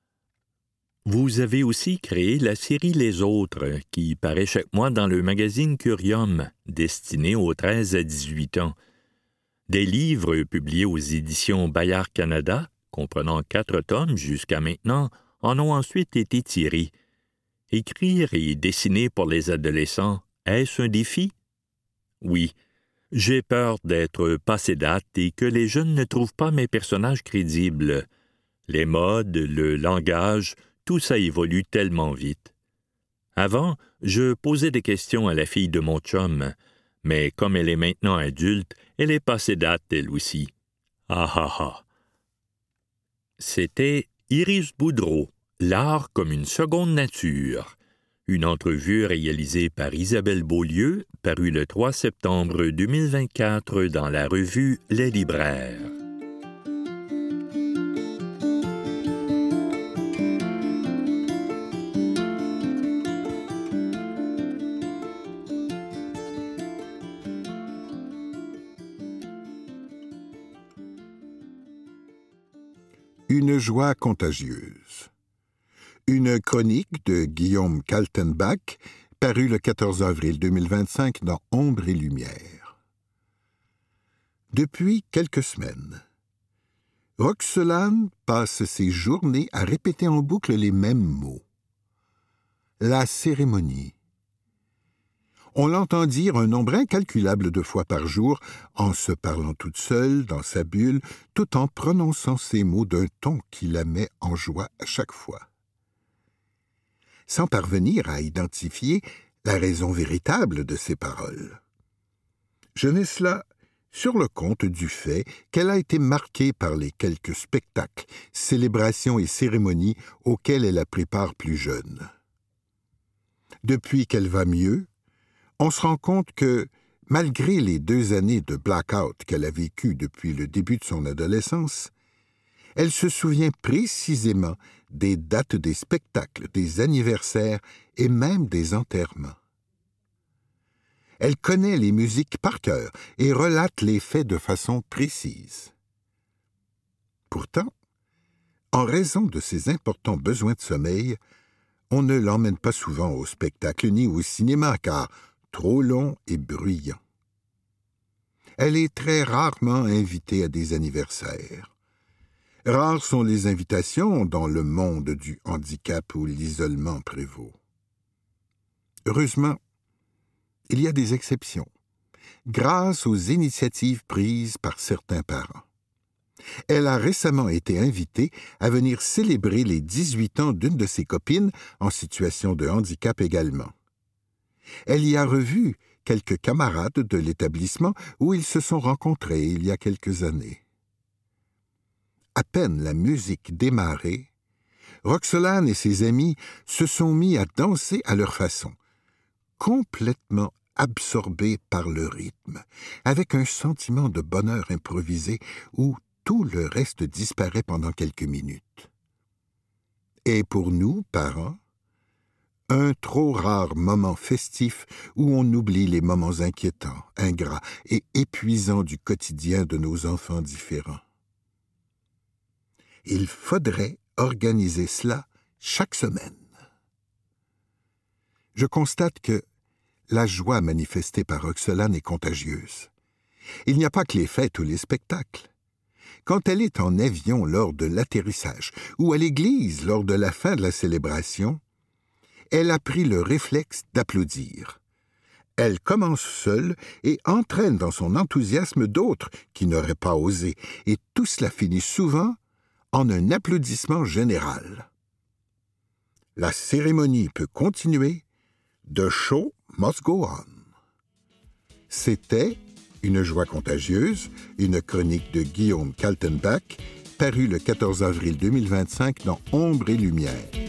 Vous avez aussi créé la série Les Autres, qui paraît chaque mois dans le magazine Curium, destiné aux treize à dix-huit ans. Des livres publiés aux éditions Bayard Canada, comprenant quatre tomes jusqu'à maintenant, en ont ensuite été tirés. Écrire et dessiner pour les adolescents, est-ce un défi? Oui. J'ai peur d'être passé date et que les jeunes ne trouvent pas mes personnages crédibles. Les modes, le langage, tout ça évolue tellement vite. Avant, je posais des questions à la fille de mon chum, mais comme elle est maintenant adulte, elle est passée date elle aussi. Ah ah ah! C'était Iris Boudreau, L'art comme une seconde nature. Une entrevue réalisée par Isabelle Beaulieu, parue le trois septembre deux mille vingt-quatre dans la revue Les Libraires. Une joie contagieuse. Une chronique de Guillaume Kaltenbach, parue le quatorze avril deux mille vingt-cinq dans Ombre et Lumière. Depuis quelques semaines, Roxolane passe ses journées à répéter en boucle les mêmes mots. La cérémonie. On l'entend dire un nombre incalculable de fois par jour, en se parlant toute seule, dans sa bulle, tout en prononçant ces mots d'un ton qui la met en joie à chaque fois. Sans parvenir à identifier la raison véritable de ces paroles. Je mets cela sur le compte du fait qu'elle a été marquée par les quelques spectacles, célébrations et cérémonies auxquels elle a pris part plus jeune. Depuis qu'elle va mieux, on se rend compte que, malgré les deux années de blackout qu'elle a vécues depuis le début de son adolescence, elle se souvient précisément des dates des spectacles, des anniversaires et même des enterrements. Elle connaît les musiques par cœur et relate les faits de façon précise. Pourtant, en raison de ses importants besoins de sommeil, on ne l'emmène pas souvent au spectacle ni au cinéma, car trop long et bruyant. Elle est très rarement invitée à des anniversaires. Rares sont les invitations dans le monde du handicap où l'isolement prévaut. Heureusement, il y a des exceptions, grâce aux initiatives prises par certains parents. Elle a récemment été invitée à venir célébrer les dix-huit ans d'une de ses copines en situation de handicap également. Elle y a revu quelques camarades de l'établissement où ils se sont rencontrés il y a quelques années. À peine la musique démarrée, Roxolane et ses amis se sont mis à danser à leur façon, complètement absorbés par le rythme, avec un sentiment de bonheur improvisé où tout le reste disparaît pendant quelques minutes. Et pour nous, parents, un trop rare moment festif où on oublie les moments inquiétants, ingrats et épuisants du quotidien de nos enfants différents. Il faudrait organiser cela chaque semaine. Je constate que la joie manifestée par Roxolane est contagieuse. Il n'y a pas que les fêtes ou les spectacles. Quand elle est en avion lors de l'atterrissage ou à l'église lors de la fin de la célébration, elle a pris le réflexe d'applaudir. Elle commence seule et entraîne dans son enthousiasme d'autres qui n'auraient pas osé, et tout cela finit souvent en un applaudissement général. La cérémonie peut continuer, the show must go on. C'était Une joie contagieuse, une chronique de Guillaume Kaltenbach, parue le quatorze avril deux mille vingt-cinq dans Ombre et Lumière.